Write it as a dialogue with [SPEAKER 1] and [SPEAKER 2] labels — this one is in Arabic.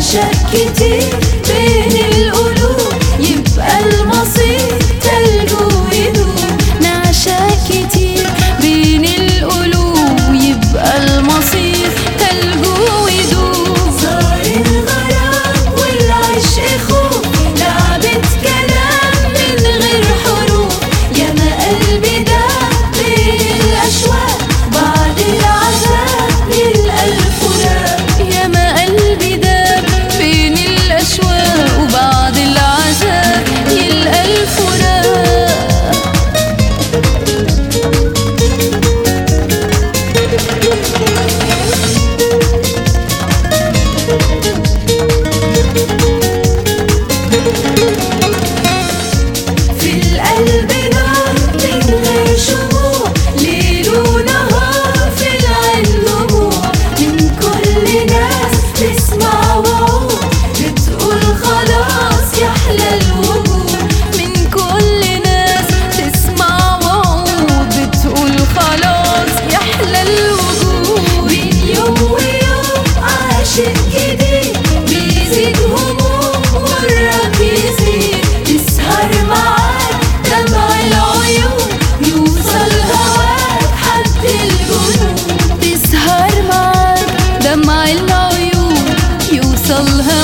[SPEAKER 1] نعشق كتير بين القلوب، يبقى المصير تلج ويدوب. نعشق كتير بين القلوب، يبقى المصير تلج ويدوب. صار الغرام والعشق خوف، لعبة كلام من غير حروف. ياما قلبي داب بين الأشواق، بعد العذاب يلقى الفراق. ياما قلبي داب بين الأشواق، وبعد العذاب يلقى الفراق. في القلب نار من غير شموع، ليل ونهار في العين دموع. من كل ناس تسمع وعود، بتقول خلاص يحلى الوجود. من كل ناس تسمع وعود، بتقول خلاص يحلى الوجود. بين يوم ويوم عاشق جديد، بيزيد هموم غرك يزيد. تسهر معاك دمع العيون، يوصل هواك حد الجنون. تسهر معاك دمع العيون، يوصل هواك